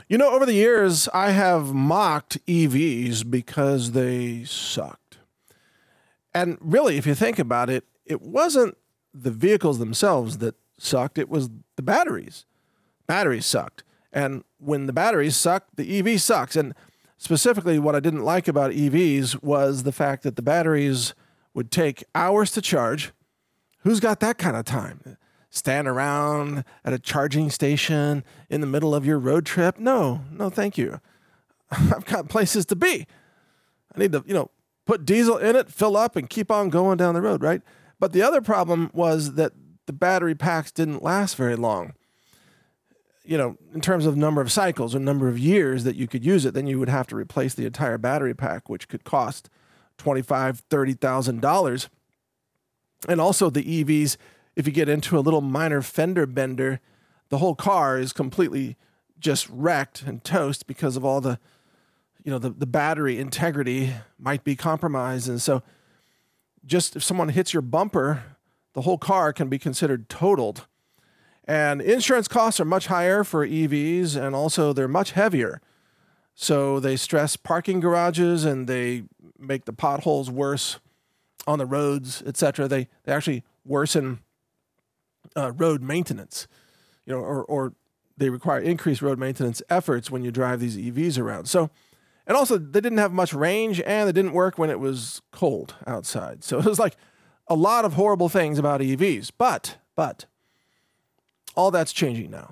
Over the years, I have mocked EVs because they sucked. And really, if you think about it, it wasn't the vehicles themselves that sucked, it was the batteries. Batteries sucked. And when the batteries suck, the EV sucks. And specifically, what I didn't like about EVs was the fact that the batteries would take hours to charge. Who's got that kind of time? Stand around at a charging station in the middle of your road trip? No, thank you. I've got places to be. I need to, put diesel in it, fill up, and keep on going down the road, right? But the other problem was that the battery packs didn't last very long. In terms of number of cycles or number of years that you could use it, then you would have to replace the entire battery pack, which could cost $25,000, $30,000. And also the EVs, if you get into a little minor fender bender, the whole car is completely just wrecked and toast because of all the battery integrity might be compromised. And so just if someone hits your bumper, the whole car can be considered totaled. And insurance costs are much higher for EVs, and also they're much heavier. So they stress parking garages and they make the potholes worse on the roads, etc. They actually worsen road maintenance, or they require increased road maintenance efforts when you drive these EVs around. So, and also they didn't have much range, and they didn't work when it was cold outside. So it was like a lot of horrible things about EVs, but all that's changing now.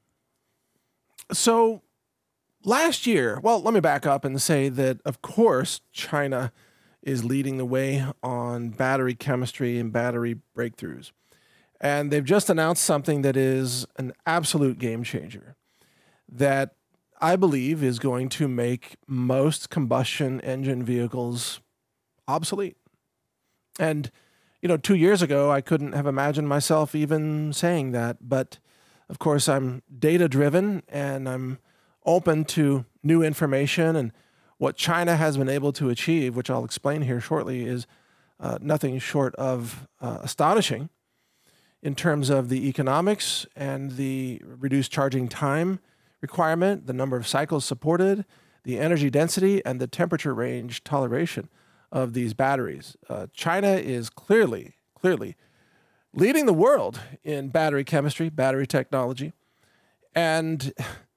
So last year, well, let me back up and say that, of course, China is leading the way on battery chemistry and battery breakthroughs. And they've just announced something that is an absolute game changer that I believe is going to make most combustion engine vehicles obsolete. And, 2 years ago, I couldn't have imagined myself even saying that. But, of course, I'm data-driven and I'm open to new information. And what China has been able to achieve, which I'll explain here shortly, is nothing short of astonishing in terms of the economics and the reduced charging time requirement, the number of cycles supported, the energy density, and the temperature range toleration of these batteries. China is clearly leading the world in battery chemistry, battery technology. And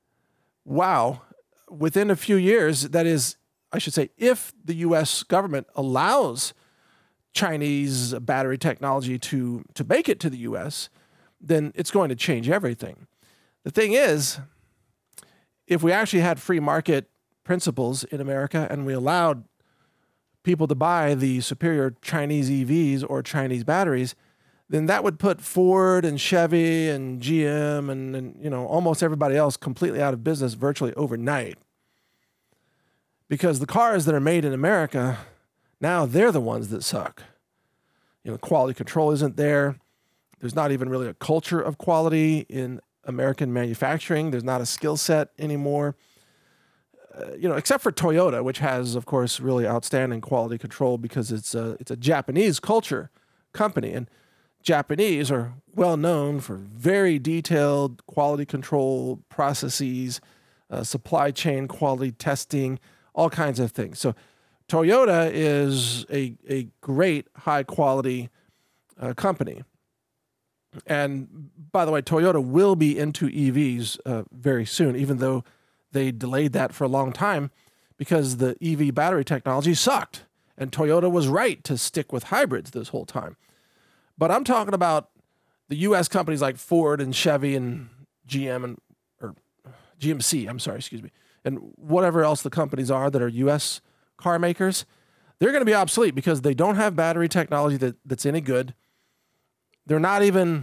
wow, within a few years, that is, I should say, if the U.S. government allows Chinese battery technology to make it to the U.S., then it's going to change everything. The thing is, if we actually had free market principles in America and we allowed people to buy the superior Chinese EVs or Chinese batteries, then that would put Ford and Chevy and GM and almost everybody else completely out of business virtually overnight. Because the cars that are made in America, now they're the ones that suck. Quality control isn't there. There's not even really a culture of quality in American manufacturing. There's not a skill set anymore. Except for Toyota, which has, of course, really outstanding quality control because it's a Japanese culture company. And Japanese are well known for very detailed quality control processes, supply chain quality testing, all kinds of things. So Toyota is a great high quality company. And by the way, Toyota will be into EVs very soon, even though they delayed that for a long time because the EV battery technology sucked. And Toyota was right to stick with hybrids this whole time. But I'm talking about the U.S. companies like Ford and Chevy and GM or GMC, and whatever else the companies are that are U.S. car makers. They're going to be obsolete because they don't have battery technology that's any good. They don't even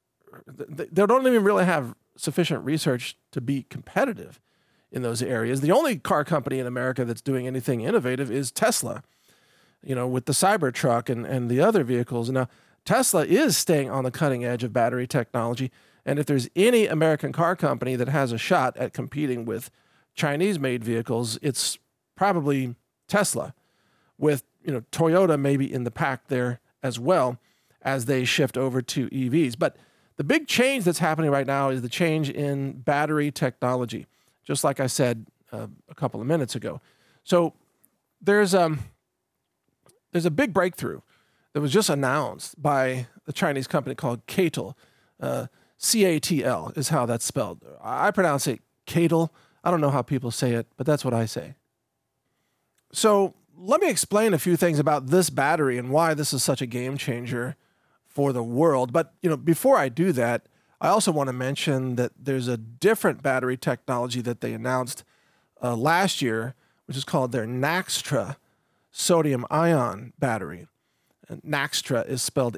really have sufficient research to be competitive in those areas. The only car company in America that's doing anything innovative is Tesla, with the Cybertruck and the other vehicles. Now, Tesla is staying on the cutting edge of battery technology. And if there's any American car company that has a shot at competing with Chinese-made vehicles, it's probably Tesla, with Toyota maybe in the pack there as well as they shift over to EVs. But the big change that's happening right now is the change in battery technology. just like I said a couple of minutes ago. So there's a big breakthrough that was just announced by the Chinese company called CATL. CATL is how that's spelled. I pronounce it CATL. I don't know how people say it, but that's what I say. So let me explain a few things about this battery and why this is such a game changer for the world. But before I do that, I also want to mention that there's a different battery technology that they announced last year, which is called their Naxtra sodium-ion battery. And Naxtra is spelled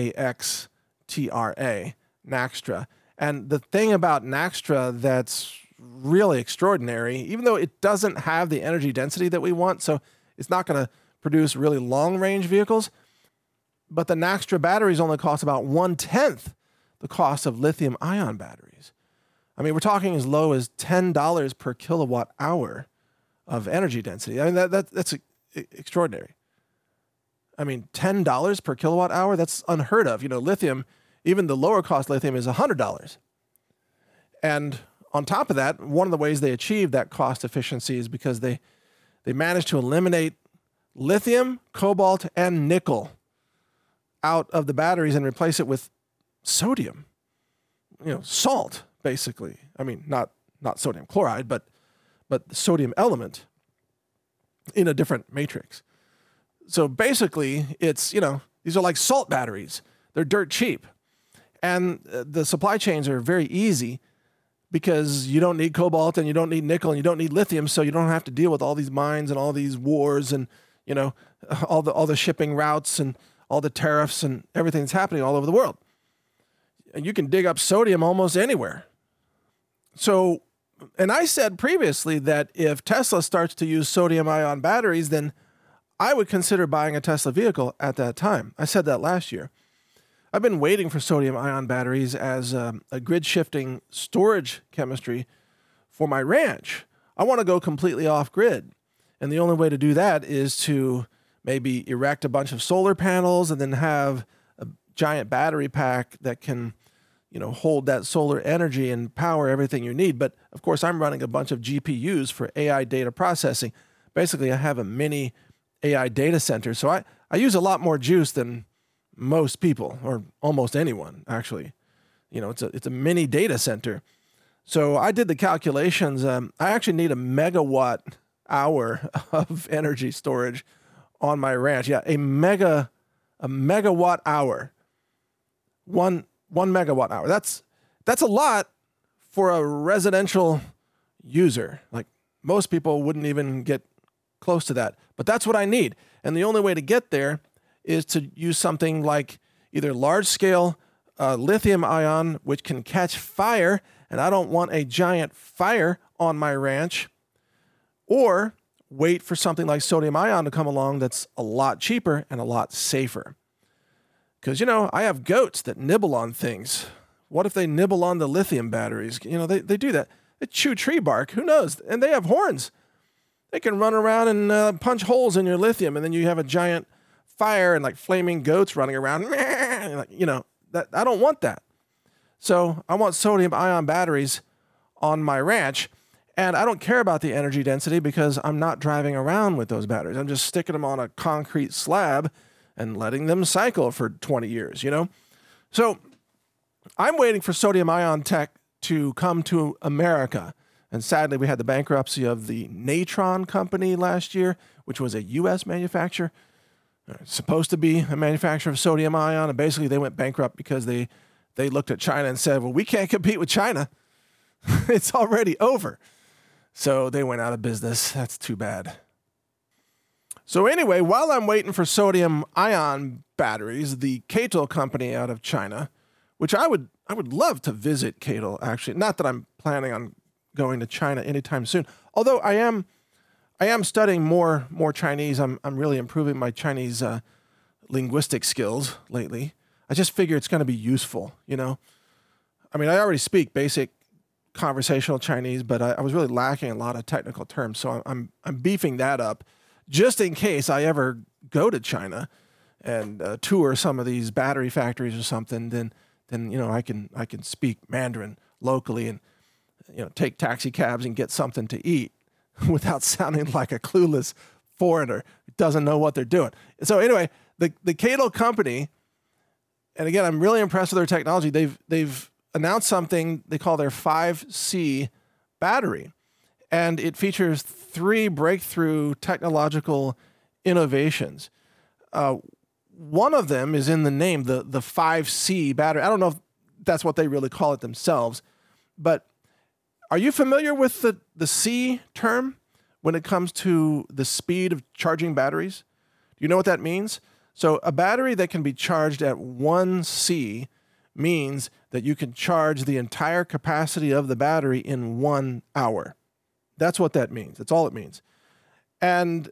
Naxtra, Naxtra. And the thing about Naxtra that's really extraordinary, even though it doesn't have the energy density that we want, so it's not going to produce really long-range vehicles, but the Naxtra batteries only cost about 1/10 the cost of lithium-ion batteries. I mean, we're talking as low as $10 per kilowatt hour of energy density. I mean, that's extraordinary. I mean, $10 per kilowatt hour, that's unheard of. Lithium, even the lower cost lithium is $100. And on top of that, one of the ways they achieve that cost efficiency is because they managed to eliminate lithium, cobalt, and nickel out of the batteries and replace it with sodium, salt, basically. I mean, not sodium chloride, but the sodium element in a different matrix. So basically, it's, these are like salt batteries. They're dirt cheap. And the supply chains are very easy because you don't need cobalt and you don't need nickel and you don't need lithium, so you don't have to deal with all these mines and all these wars and, all the shipping routes and all the tariffs and everything that's happening all over the world. And you can dig up sodium almost anywhere. So, and I said previously that if Tesla starts to use sodium-ion batteries, then I would consider buying a Tesla vehicle at that time. I said that last year. I've been waiting for sodium-ion batteries as a grid-shifting storage chemistry for my ranch. I want to go completely off-grid. And the only way to do that is to maybe erect a bunch of solar panels and then have a giant battery pack that can hold that solar energy and power everything you need. But of course, I'm running a bunch of GPUs for AI data processing. Basically, I have a mini AI data center. So I use a lot more juice than most people, or almost anyone, actually. It's a mini data center. So I did the calculations. I actually need a megawatt hour of energy storage on my ranch. Yeah, a megawatt hour. One megawatt hour. That's a lot for a residential user. Like, most people wouldn't even get close to that. But that's what I need. And the only way to get there is to use something like either large-scale lithium ion, which can catch fire, and I don't want a giant fire on my ranch, or wait for something like sodium ion to come along that's a lot cheaper and a lot safer. Because, I have goats that nibble on things. What if they nibble on the lithium batteries? They do that. They chew tree bark. Who knows? And they have horns. They can run around and punch holes in your lithium, and then you have a giant fire and like flaming goats running around. That I don't want that. So I want sodium ion batteries on my ranch, and I don't care about the energy density because I'm not driving around with those batteries. I'm just sticking them on a concrete slab and letting them cycle for 20 years, So I'm waiting for sodium ion tech to come to America. And sadly, we had the bankruptcy of the Natron company last year, which was a U.S. manufacturer. It's supposed to be a manufacturer of sodium ion. And basically, they went bankrupt because they looked at China and said, well, we can't compete with China. It's already over. So they went out of business. That's too bad. So anyway, while I'm waiting for sodium-ion batteries, the CATL company out of China, which I would love to visit CATL, actually. Not that I'm planning on going to China anytime soon. Although I am studying more Chinese. I'm really improving my Chinese linguistic skills lately. I just figure it's going to be useful, I mean, I already speak basic conversational Chinese, but I was really lacking a lot of technical terms. So I'm beefing that up just in case I ever go to China and tour some of these battery factories or something. Then I can speak Mandarin locally and take taxi cabs and get something to eat without sounding like a clueless foreigner who doesn't know what they're doing. So anyway, the Cadle company, and again, I'm really impressed with their technology. They've announced something they call their 5C battery, and it features 3 breakthrough technological innovations. One of them is in the name, the 5C battery. I don't know if that's what they really call it themselves, but are you familiar with the C term when it comes to the speed of charging batteries? Do you know what that means? So a battery that can be charged at 1 C means that you can charge the entire capacity of the battery in 1 hour. That's what that means. That's all it means. And,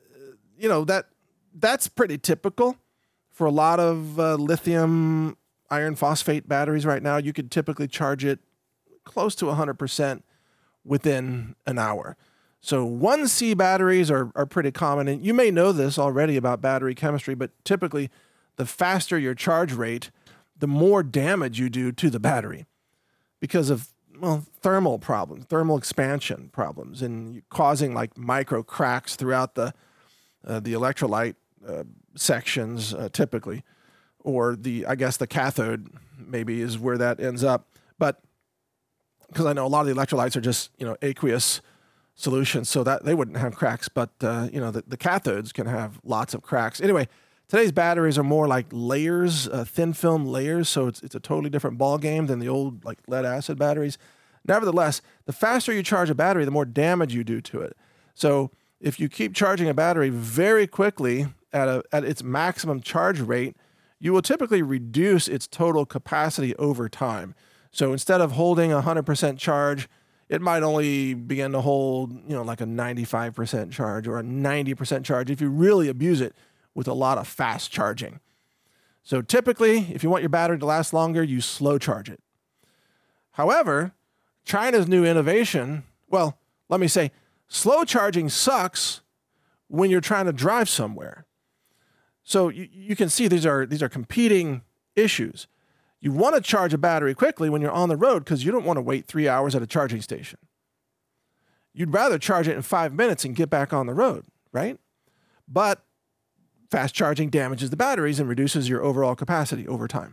that's pretty typical for a lot of lithium iron phosphate batteries right now. You could typically charge it close to 100% within an hour. So 1C batteries are pretty common. And you may know this already about battery chemistry, but typically the faster your charge rate, the more damage you do to the battery because of thermal problems, thermal expansion problems, and causing like micro cracks throughout the electrolyte sections typically, or the cathode maybe is where that ends up. But because I know a lot of the electrolytes are just aqueous solutions, so that they wouldn't have cracks, but the cathodes can have lots of cracks. Anyway, today's batteries are more like layers, thin film layers, so it's a totally different ball game than the old like lead acid batteries. Nevertheless, the faster you charge a battery, the more damage you do to it. So if you keep charging a battery very quickly at its maximum charge rate, you will typically reduce its total capacity over time. So instead of holding 100% charge, it might only begin to hold, like a 95% charge or a 90% charge if you really abuse it with a lot of fast charging. So typically, if you want your battery to last longer, you slow charge it. However, China's new innovation, let me say, slow charging sucks when you're trying to drive somewhere. So you can see these are competing issues. You want to charge a battery quickly when you're on the road because you don't want to wait 3 hours at a charging station. You'd rather charge it in 5 minutes and get back on the road, right? But fast charging damages the batteries and reduces your overall capacity over time.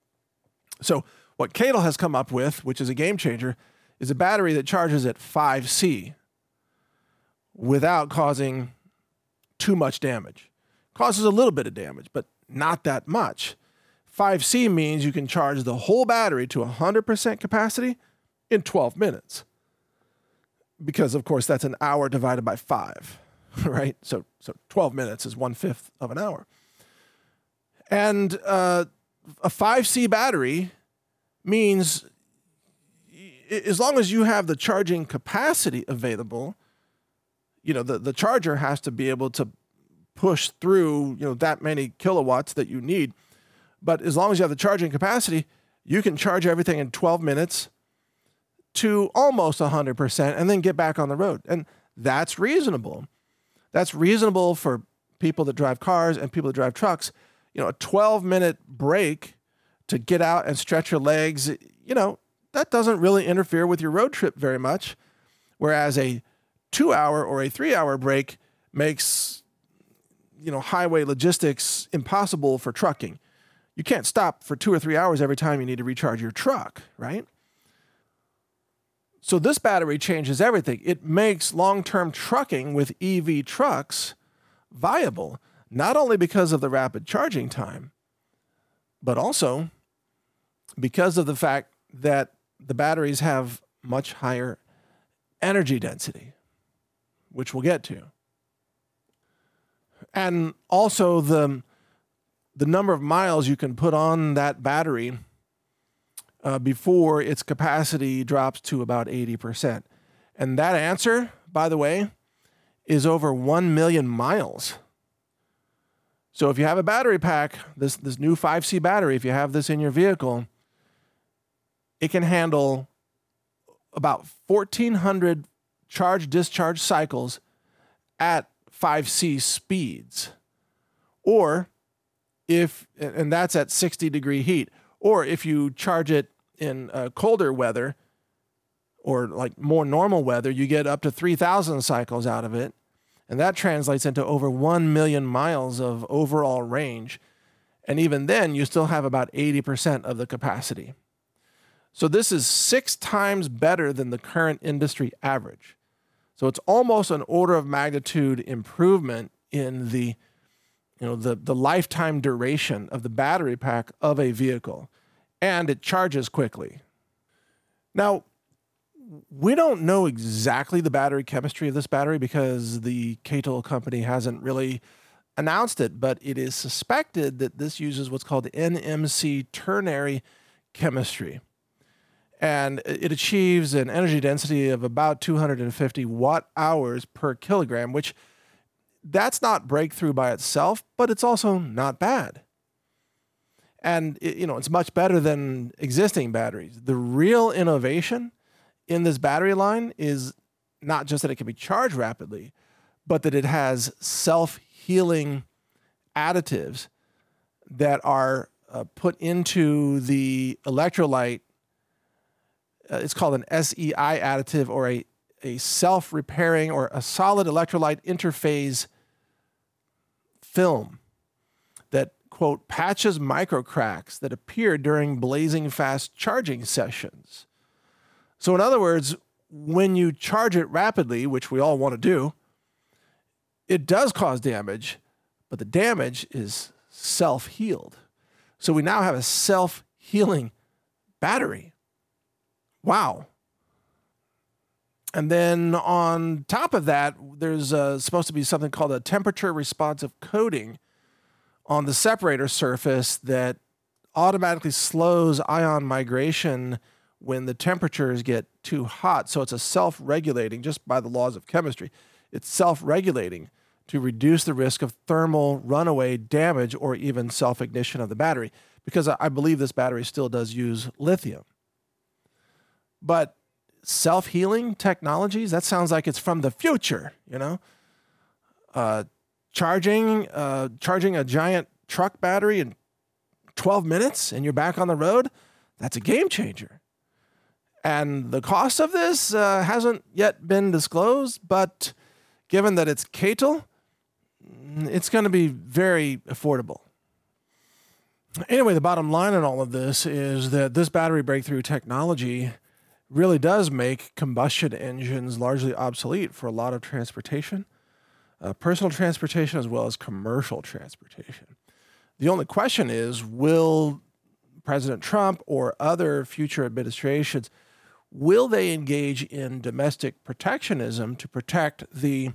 So what Cadle has come up with, which is a game changer, is a battery that charges at 5C without causing too much damage. Causes a little bit of damage, but not that much. 5C means you can charge the whole battery to 100% capacity in 12 minutes. Because, of course, that's an hour divided by 5, right? So 12 minutes is 1/5 of an hour. And a 5C battery means as long as you have the charging capacity available, the charger has to be able to push through, that many kilowatts that you need. But as long as you have the charging capacity, you can charge everything in 12 minutes to almost 100% and then get back on the road. And that's reasonable. That's reasonable for people that drive cars and people that drive trucks. A 12-minute break to get out and stretch your legs, that doesn't really interfere with your road trip very much. Whereas a 2-hour or a 3-hour break makes, highway logistics impossible for trucking. You can't stop for 2 or 3 hours every time you need to recharge your truck, right? So this battery changes everything. It makes long-term trucking with EV trucks viable, not only because of the rapid charging time, but also because of the fact that the batteries have much higher energy density, which we'll get to. And also the number of miles you can put on that battery before its capacity drops to about 80%. And that answer, by the way, is over 1 million miles. So if you have a battery pack, this new 5C battery, if you have this in your vehicle, it can handle about 1,400 charge-discharge cycles at 5C speeds. Or and that's at 60-degree heat. Or if you charge it in colder weather, or like more normal weather, you get up to 3,000 cycles out of it. And that translates into over 1 million miles of overall range. And even then, you still have about 80% of the capacity. So this is 6 times better than the current industry average. So it's almost an order of magnitude improvement in the lifetime duration of the battery pack of a vehicle. And it charges quickly. Now, we don't know exactly the battery chemistry of this battery because the CATL company hasn't really announced it, but it is suspected that this uses what's called NMC ternary chemistry. And it achieves an energy density of about 250 watt hours per kilogram, which that's not breakthrough by itself, but it's also not bad. And it's much better than existing batteries. The real innovation in this battery line is not just that it can be charged rapidly, but that it has self-healing additives that are put into the electrolyte. It's called an SEI additive, or a self-repairing or a solid electrolyte interphase film that, quote, patches microcracks that appear during blazing fast charging sessions. So in other words, when you charge it rapidly, which we all want to do, it does cause damage, but the damage is self-healed. So we now have a self-healing battery. Wow. And then on top of that, there's supposed to be something called a temperature responsive coating on the separator surface that automatically slows ion migration when the temperatures get too hot. So it's a self-regulating, just by the laws of chemistry, it's self-regulating to reduce the risk of thermal runaway damage or even self-ignition of the battery, because I believe this battery still does use lithium. But self-healing technologies, that sounds like it's from the future, Charging a giant truck battery in 12 minutes and you're back on the road, that's a game changer. And the cost of this hasn't yet been disclosed, but given that it's CATL, it's going to be very affordable. Anyway, the bottom line in all of this is that this battery breakthrough technology really does make combustion engines largely obsolete for a lot of transportation, personal transportation as well as commercial transportation. The only question is, will President Trump or other future administrations, will they engage in domestic protectionism to protect the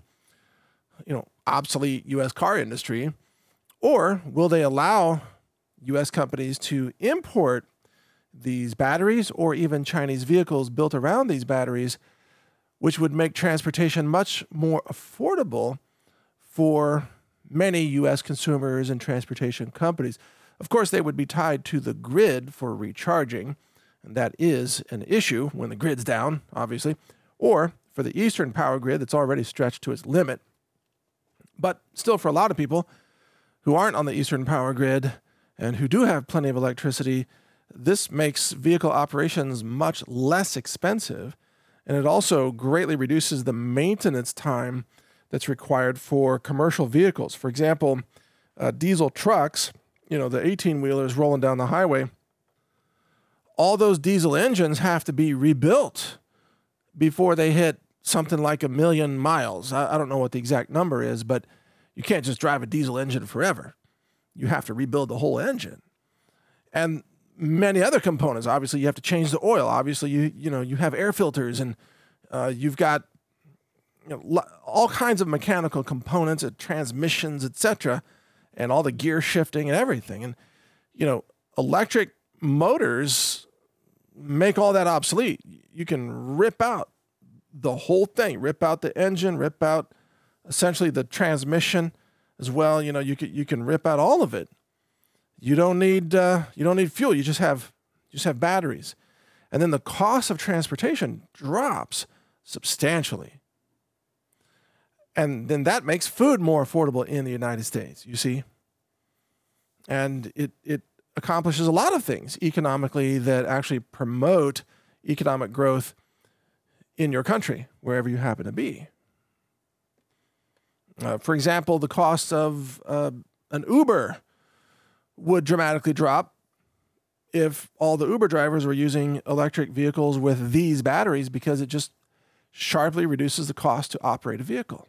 obsolete U.S. car industry, or will they allow U.S. companies to import these batteries or even Chinese vehicles built around these batteries, which would make transportation much more affordable for many U.S. consumers and transportation companies? Of course, they would be tied to the grid for recharging, and that is an issue when the grid's down, obviously, or for the Eastern power grid that's already stretched to its limit. But still, for a lot of people who aren't on the Eastern power grid and who do have plenty of electricity, this makes vehicle operations much less expensive, and it also greatly reduces the maintenance time that's required for commercial vehicles. For example, diesel trucks, the 18-wheelers rolling down the highway, all those diesel engines have to be rebuilt before they hit something like 1 million miles. I don't know what the exact number is, but you can't just drive a diesel engine forever. You have to rebuild the whole engine. And many other components. Obviously, you have to change the oil. Obviously, you have air filters, and you've got all kinds of mechanical components, transmissions, etc., and all the gear shifting and everything. And electric motors make all that obsolete. You can rip out the whole thing, rip out the engine, rip out essentially the transmission as well. You can rip out all of it. You don't need fuel. You just have batteries, and then the cost of transportation drops substantially, and then that makes food more affordable in the United States. You see, and it accomplishes a lot of things economically that actually promote economic growth in your country, wherever you happen to be. For example, the cost of an Uber would dramatically drop if all the Uber drivers were using electric vehicles with these batteries, because it just sharply reduces the cost to operate a vehicle.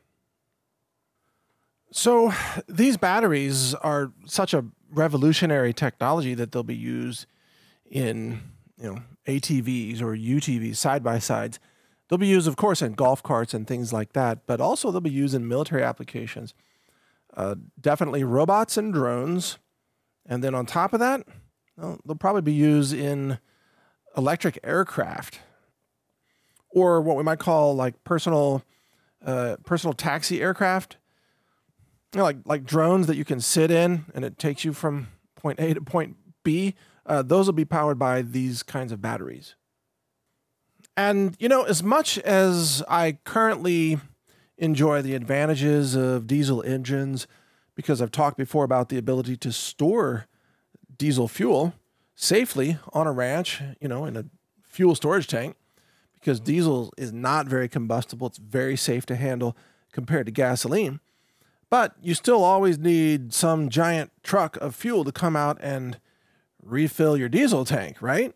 So these batteries are such a revolutionary technology that they'll be used in, ATVs or UTVs, side-by-sides. They'll be used, of course, in golf carts and things like that, but also they'll be used in military applications. Definitely robots and drones. And then on top of that, they'll probably be used in electric aircraft, or what we might call like personal taxi aircraft. Like drones that you can sit in and it takes you from point A to point B. Those will be powered by these kinds of batteries. And, as much as I currently enjoy the advantages of diesel engines, because I've talked before about the ability to store diesel fuel safely on a ranch, in a fuel storage tank, because diesel is not very combustible. It's very safe to handle compared to gasoline. But you still always need some giant truck of fuel to come out and refill your diesel tank, right?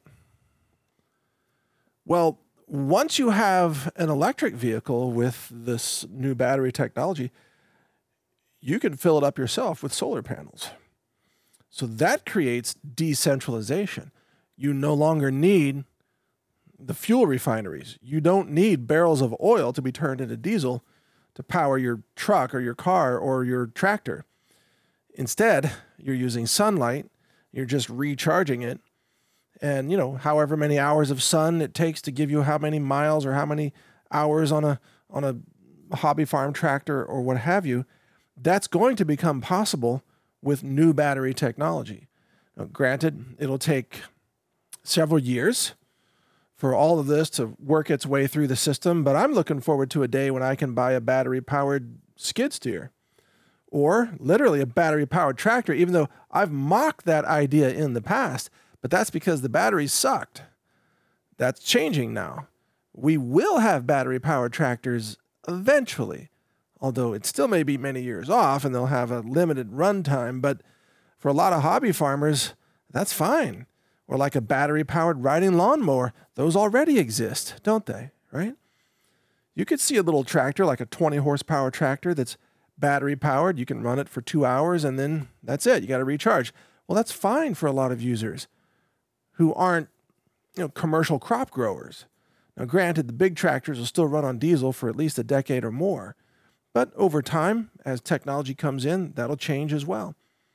Well, once you have an electric vehicle with this new battery technology, you can fill it up yourself with solar panels. So that creates decentralization. You no longer need the fuel refineries. You don't need barrels of oil to be turned into diesel to power your truck or your car or your tractor. Instead, you're using sunlight. You're just recharging it. And, however many hours of sun it takes to give you how many miles or how many hours on a hobby farm tractor or what have you, that's going to become possible with new battery technology. Now, granted, it'll take several years for all of this to work its way through the system, but I'm looking forward to a day when I can buy a battery-powered skid steer or literally a battery-powered tractor, even though I've mocked that idea in the past, but that's because the batteries sucked. That's changing now. We will have battery-powered tractors eventually, although it still may be many years off and they'll have a limited runtime, but for a lot of hobby farmers, that's fine. Or like a battery-powered riding lawnmower, those already exist, don't they, right? You could see a little tractor, like a 20-horsepower tractor that's battery-powered. You can run it for 2 hours, and then that's it. You got to recharge. Well, that's fine for a lot of users who aren't, commercial crop growers. Now, granted, the big tractors will still run on diesel for at least a decade or more. But over time, as technology comes in, that'll change as well.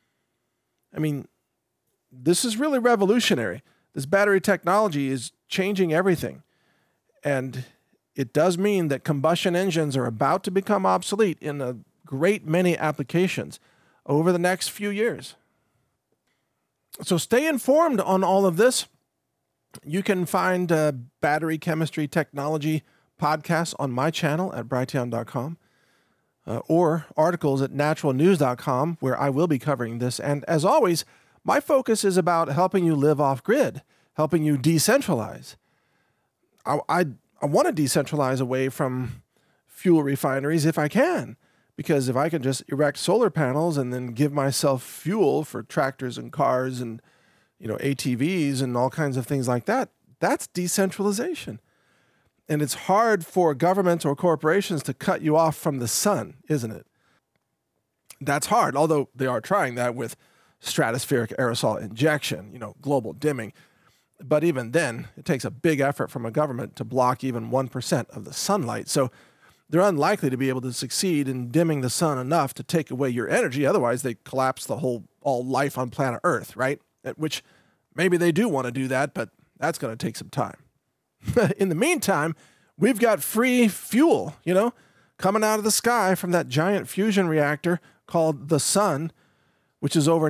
I mean, this is really revolutionary. This battery technology is changing everything. And it does mean that combustion engines are about to become obsolete in a great many applications over the next few years. So stay informed on all of this. You can find battery chemistry technology podcasts on my channel at brighteon.com or articles at naturalnews.com, where I will be covering this. And as always, my focus is about helping you live off-grid, helping you decentralize. I want to decentralize away from fuel refineries if I can, because if I can just erect solar panels and then give myself fuel for tractors and cars and ATVs and all kinds of things like that, that's decentralization. And it's hard for governments or corporations to cut you off from the sun, isn't it? That's hard, although they are trying that with stratospheric aerosol injection, global dimming. But even then, it takes a big effort from a government to block even 1% of the sunlight. So they're unlikely to be able to succeed in dimming the sun enough to take away your energy. Otherwise, they collapse all life on planet Earth, right? Which maybe they do want to do that, but that's going to take some time. In the meantime, we've got free fuel, coming out of the sky from that giant fusion reactor called the sun, which is over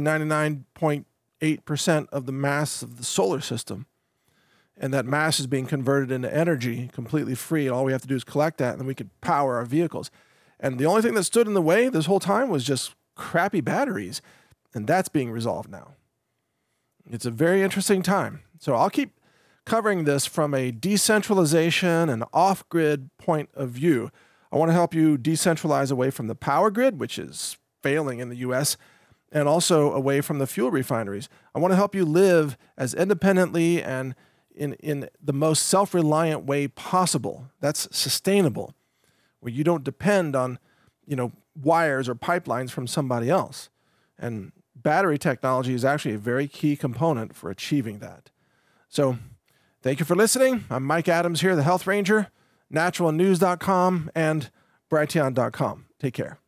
99.8% of the mass of the solar system. And that mass is being converted into energy completely free. And all we have to do is collect that, and then we can power our vehicles. And the only thing that stood in the way this whole time was just crappy batteries. And that's being resolved now. It's a very interesting time. So I'll keep covering this from a decentralization and off-grid point of view. I want to help you decentralize away from the power grid, which is failing in the U.S., and also away from the fuel refineries. I want to help you live as independently and in the most self-reliant way possible. That's sustainable, where you don't depend on, wires or pipelines from somebody else. And battery technology is actually a very key component for achieving that. So thank you for listening. I'm Mike Adams here, the Health Ranger, naturalnews.com and Brighteon.com. Take care.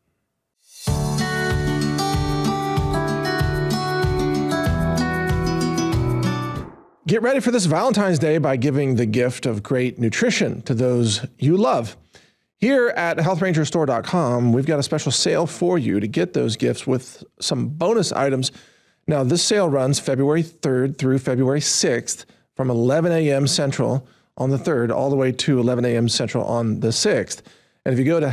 Get ready for this Valentine's Day by giving the gift of great nutrition to those you love. Here at healthrangerstore.com, we've got a special sale for you to get those gifts with some bonus items. Now, this sale runs February 3rd through February 6th from 11 a.m. Central on the 3rd all the way to 11 a.m. Central on the 6th. And if you go to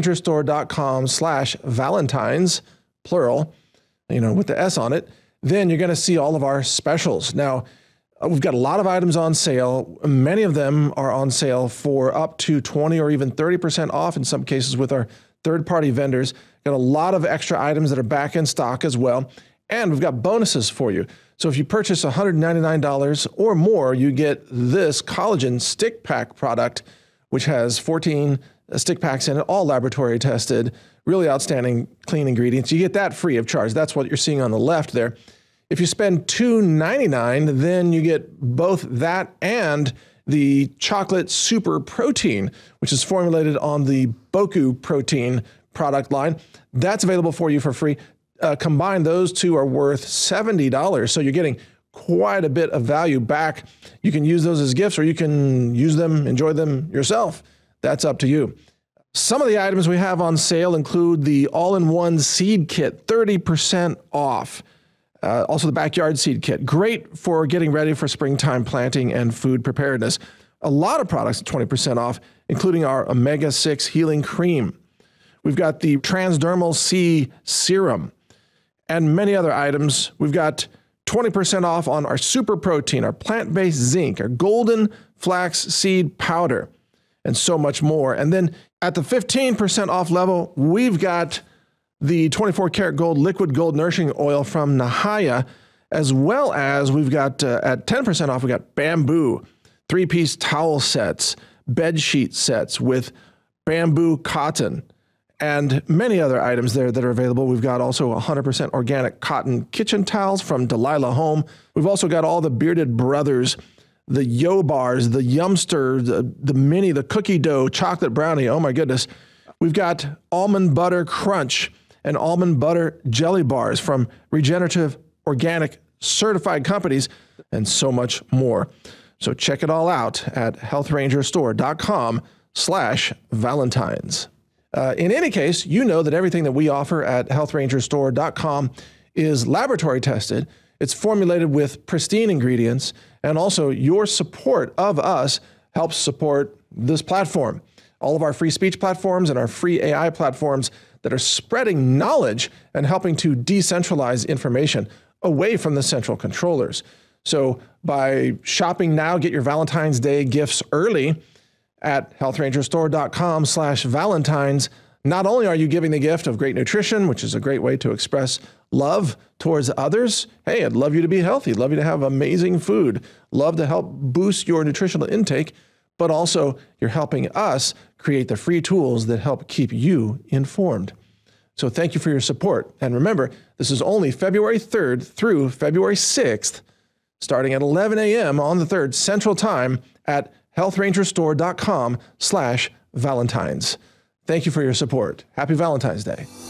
healthrangerstore.com/Valentines, plural, with the S on it, then you're going to see all of our specials. Now, we've got a lot of items on sale. Many of them are on sale for up to 20 or even 30% off in some cases with our third-party vendors. Got a lot of extra items that are back in stock as well. And we've got bonuses for you. So if you purchase $199 or more, you get this collagen stick pack product, which has 14 stick packs in it, all laboratory tested, really outstanding clean ingredients. You get that free of charge. That's what you're seeing on the left there. If you spend $299, then you get both that and the chocolate super protein, which is formulated on the Boku protein product line. That's available for you for free. Combined, those two are worth $70. So you're getting quite a bit of value back. You can use those as gifts or you can use them, enjoy them yourself. That's up to you. Some of the items we have on sale include the all-in-one seed kit, 30% off. Also the backyard seed kit, great for getting ready for springtime planting and food preparedness. A lot of products at 20% off, including our Omega-6 Healing Cream. We've got the Transdermal C Serum and many other items. We've got 20% off on our Super Protein, our plant-based zinc, our Golden Flax Seed Powder, and so much more. And then at the 15% off level, we've got the 24 karat gold liquid gold nourishing oil from Nahaya, as well as we've got at 10% off, we got bamboo, 3-piece towel sets, bed sheet sets with bamboo cotton, and many other items there that are available. We've got also 100% organic cotton kitchen towels from Delilah Home. We've also got all the Bearded Brothers, the Yo Bars, the Yumster, the Mini, the cookie dough, chocolate brownie. Oh my goodness. We've got almond butter crunch and almond butter jelly bars from regenerative, organic, certified companies, and so much more. So check it all out at healthrangerstore.com/Valentines. In any case, you know that everything that we offer at healthrangerstore.com is laboratory tested. It's formulated with pristine ingredients, and also your support of us helps support this platform. All of our free speech platforms and our free AI platforms that are spreading knowledge and helping to decentralize information away from the central controllers. So by shopping now, get your Valentine's Day gifts early at healthrangerstore.com/Valentines. Not only are you giving the gift of great nutrition, which is a great way to express love towards others. Hey, I'd love you to be healthy. I'd love you to have amazing food. Love to help boost your nutritional intake, but also you're helping us create the free tools that help keep you informed. So thank you for your support. And remember, this is only February 3rd through February 6th, starting at 11 a.m. on the 3rd Central Time at healthrangerstore.com/Valentines. Thank you for your support. Happy Valentine's Day.